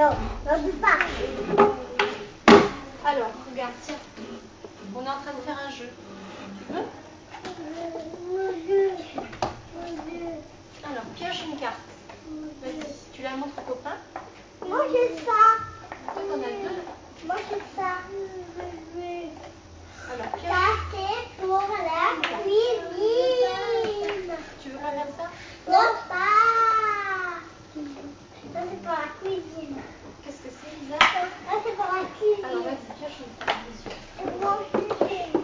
Alors, on peut pas. Alors, regarde, tiens. On est en train de faire un jeu. Tu veux? Alors, pioche une carte. Vas-y, tu la montres au copain. Moi, j'ai ça. Toi, t'en as deux. Moi, j'ai ça. Alors, Ça, pioche. c'est pour la cuisine. Tu veux pas faire ça? Non, pas. Ça, c'est pour la cuisine. Qu'est-ce que c'est, Lisa? Ça, c'est pour la cuisine. Alors, vas-y, pioche une carte. Vas-y. Et moi, je veux.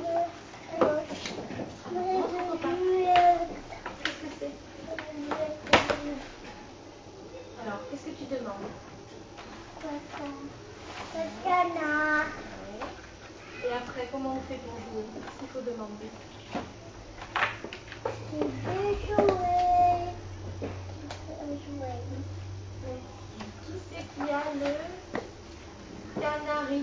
Montre au copain. Qu'est-ce que c'est? Alors, qu'est-ce que tu demandes? Le canard. Et après, comment on fait pour jouer? Qu'est-ce qu'il faut demander? Je veux jouer. Qui c'est qui a le canari?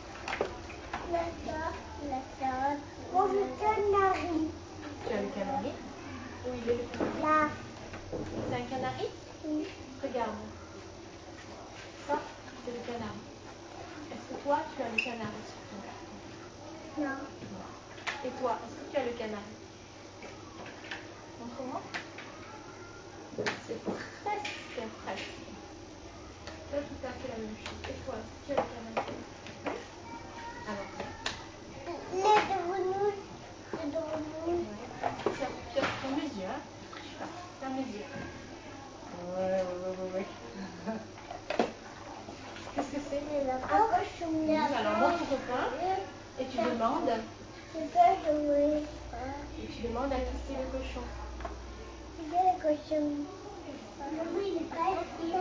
Moi, je canari. Tu as le canari? Où il est le canari? Là. C'est un canari? Oui. Regarde. Ça, c'est le canari. Est-ce que toi, tu as le canari sur toi? Non. Et toi, est-ce que tu as le canari? Montre-moi. C'est presque. Tu as tout à fait la même chose. Et toi, est-ce que tu as le canari? Alors. Les grenouilles. Les grenouilles. Tiens, ferme les yeux, hein. Ferme les yeux. Ouais. Qu'est-ce que c'est? Un cochon. Alors, montre ton copain et tu demandes. Je peux jouer. Et tu demandes à qui c'est le cochon. C'est le cochon. Maman, il est pas ici.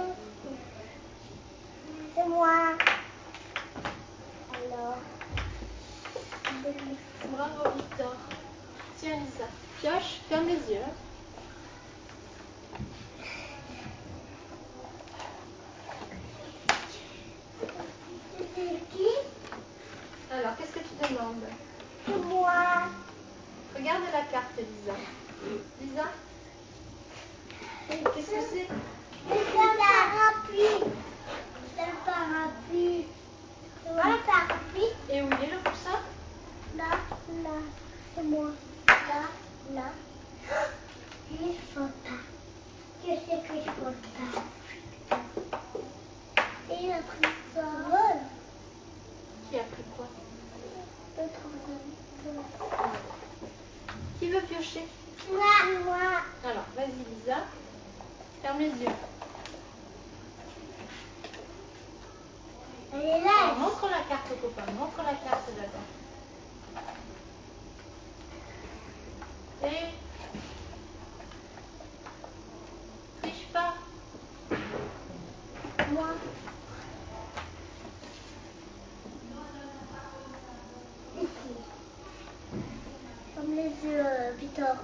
C'est moi. Alors. Bravo, Victor. Tiens, Lisa. Pioche, ferme les yeux. C'est qui? Alors, qu'est-ce que tu demandes? C'est moi. Regarde la carte, Lisa. Lisa? Qu'est-ce que c'est? C'est un parapluie. C'est un parapluie. C'est un parapluie. Et où il est le coussin? Là. C'est moi. Là. Je ne faut pas. Je sais que je ne faut pas. Et il a pris ça. Qui a pris quoi? L'autre. Qui veut piocher? Moi. Alors, vas-y, Lisa. Ferme les yeux. Elle est là. Alors, montre la carte au copain. Montre la carte d'abord. Et triche pas. Moi. Ici. Comme les yeux, Victor.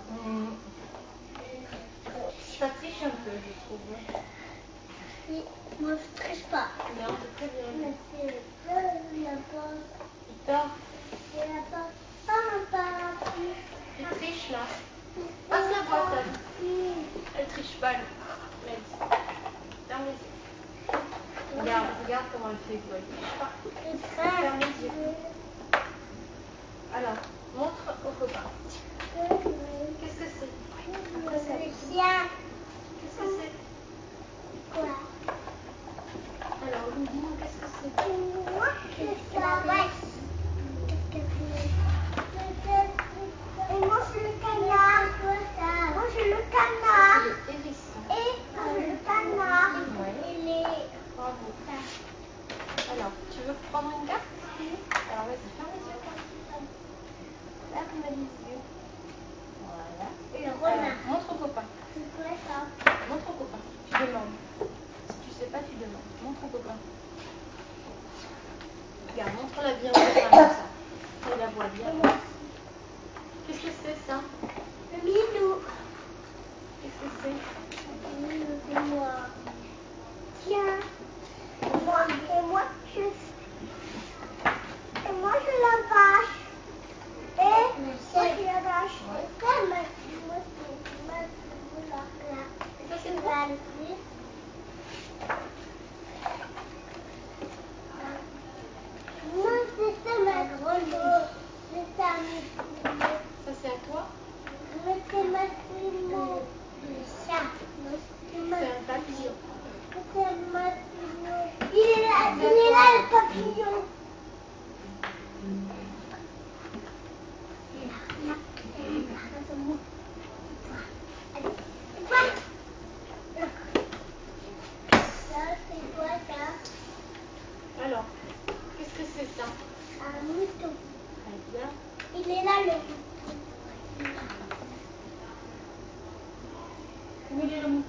Ça triche un peu, je trouve. Oui, moi je triche pas. Non, c'est très bien. Mais c'est là-bas. Victor, Et là-bas. Un parapluie. il triche là. Passe la boîte. Parapluie. Elle triche pas, Lise. Ferme les yeux. Regarde comment elle fait, quoi. Elle triche pas. C'est très. Ferme les yeux. Alors, montre au copain. Qu'est-ce que c'est? Le chien. Qu'est-ce que c'est? Quoi? Alors, dis-nous, qu'est-ce que c'est? Moi, c'est la vache. Et moi, c'est le canard. Moi, c'est le canard. Le hérisson. Et moi, c'est le canard. Ouais. Et les. Bravo. Alors, tu veux prendre une carte? Alors, vas-y, ferme les yeux. Ferme les yeux. Voilà. Et le renard. Montre au copain. C'est quoi ça? Montre au copain. Tu demandes. Si tu sais pas, tu demandes. Montre au copain. Regarde, montre-la bien au copain comme ça. Il la voit bien. Qu'est-ce que c'est ça? Le minou. Qu'est-ce que c'est? Le minou, c'est moi. Tiens. Et moi, je la vache. Et moi, je la vache. Et ça, moi, Ça, c'est je toi? la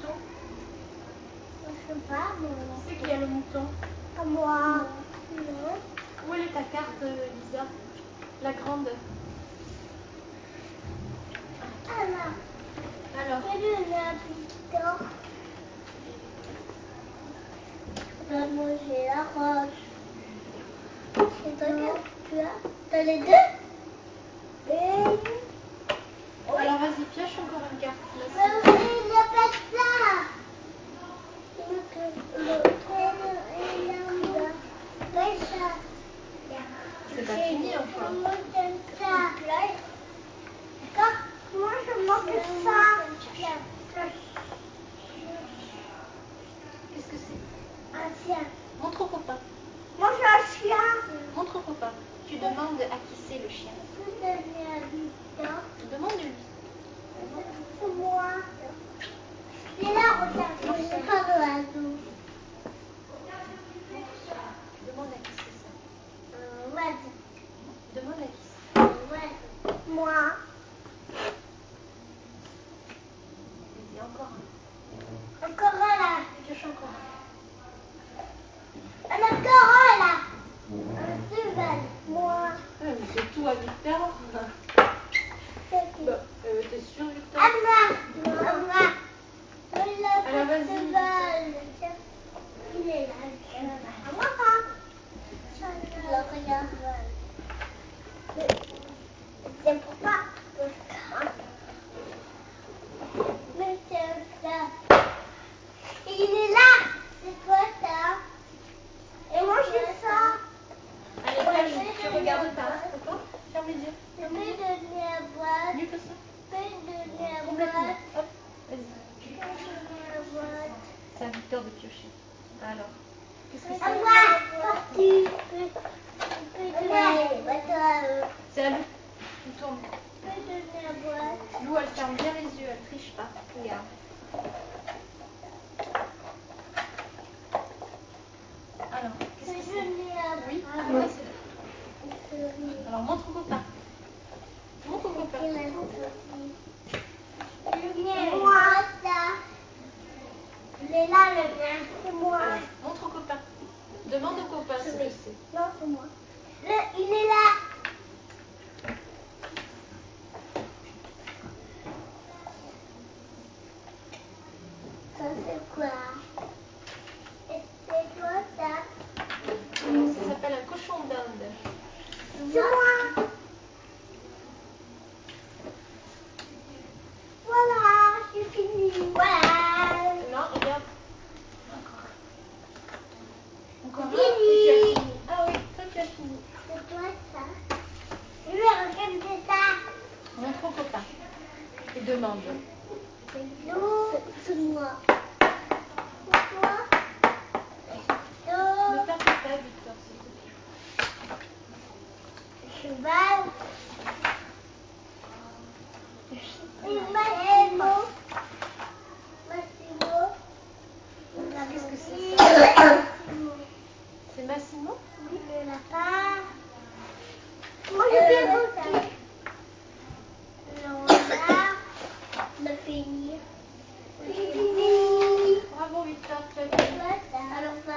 Je sais pas, moi. C'est qui a le mouton? À moi. Non. Où est ta carte, Lisa? La grande. Alors. Quel est l'habitant? Moi, j'ai la roche. Et toi, tu as? T'as les deux? Alors vas-y, pioche encore une carte. Il appelle ça. C'est pas fini encore. Moi, j'aime ça. D'accord? Moi, je manque ça. Qu'est-ce que c'est? Un chien. Montre au copain. Moi, j'ai un chien. Montre au copain. Tu demandes à qui c'est le chien. Demande-lui. C'est moi. Et là, regarde, c'est pas l'oiseau. Demande à qui c'est ça. Oiseau. Demande à qui c'est. Oiseau. Moi. Vas-y, encore un. Encore un là. Pioche encore un. Un encore un là. Un cheval. Moi. Mais c'est tout à Victor. C'est qui? Bah, t'es sûr, Victor? À moi. À moi. Alors, vas-y. Cheval. Il est là. À moi ça. Alors, regarde. C'est pour ça. Mais c'est ça. Il est là. C'est quoi ça? Et moi j'ai ça. Allez, ferme, tu regardes pas. D'accord? Ferme les yeux. Je peux donner à boîte. Mieux que ça. Je peux donner à Complètement. boîte. Hop, vas-y. Je peux donner à boîte. C'est à Victor de piocher. Alors, qu'est-ce que À c'est? moi. Tu peux donner à boîte. C'est à Lou. Il tourne. Je peux donner à boîte. Lou, elle ferme bien les yeux, elle triche pas. Regarde. Alors, Je qu'est-ce peux que c'est? donner à Oui, boîte. oui, c'est là. Alors, montre au copain. Montre au copain. Moi, ça. Il est là, le mien. C'est moi. Alors, montre au copain. Demande au copain ce que c'est. Non, c'est moi. Il est là. Ça, c'est quoi? Et c'est quoi ça? Ça s'appelle un cochon d'Inde. C'est moi. Voilà, j'ai fini. Voilà. Non, regarde. Encore un. Fini. Et tu as fini. Ah oui, toi tu as fini. C'est quoi ça? Je vais regarder ça. Montre au copain. Et demande. C'est moi. C'est toi? Ne tape pas, Victor, s'il te plaît. Cheval. Et Massimo. Massimo. Qu'est-ce que c'est ça? Massimo. C'est Massimo? Oui, le lapin. Moi, je vais goûter. Le renard. Le fini. J'ai fini. Bravo, Victor, tu as fini. Alors ça.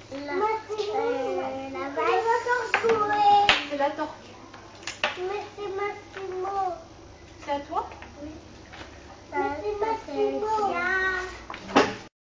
La vache. C'est la tortue. Mais c'est Massimo. C'est à toi? Oui. C'est Massimo.